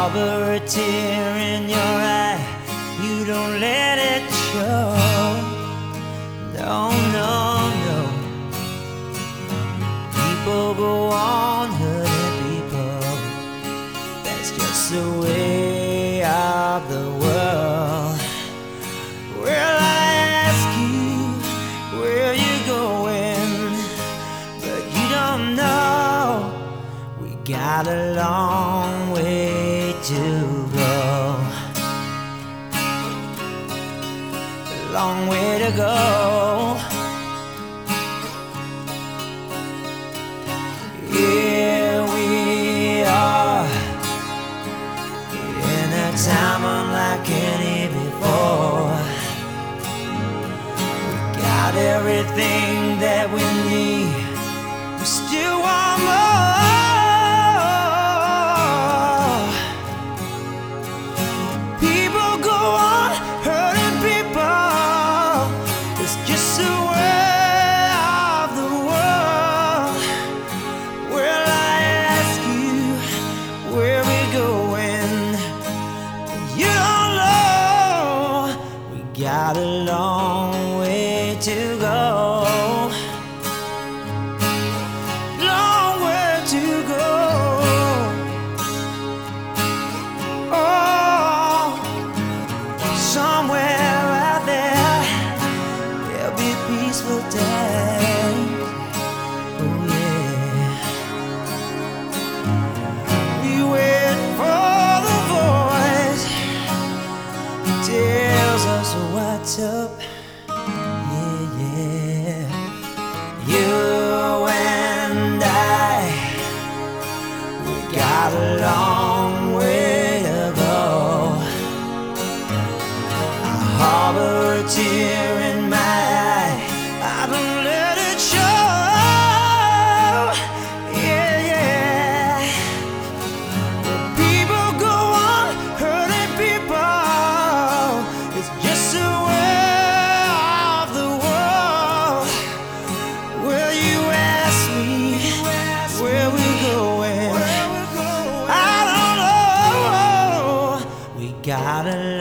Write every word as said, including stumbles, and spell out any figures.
harbor a tear in your eye, you don't let it show. No, no, no. People go on hurting people. That's just the way of the world. Well, I ask you where you're going, but you don't know. We got a long way to go. A long way to go. Here we are in a time unlike any before. We got everything that we need. We still want more. People go on hurting people. It's just the way of the world. Well, I ask you where we going. You don't know. We got a long way to go. Long way to go. Oh, somewhere out there there'll be peaceful days. Oh yeah. We wait for the voice that tells us what's up. Yeah, yeah. You and I, we got a long way to go. I harbor a tear in my eye, I don't let it show. Yeah, yeah. People go on hurting people. It's just the way of the world. Will you ask me where we're going? I don't know. We got a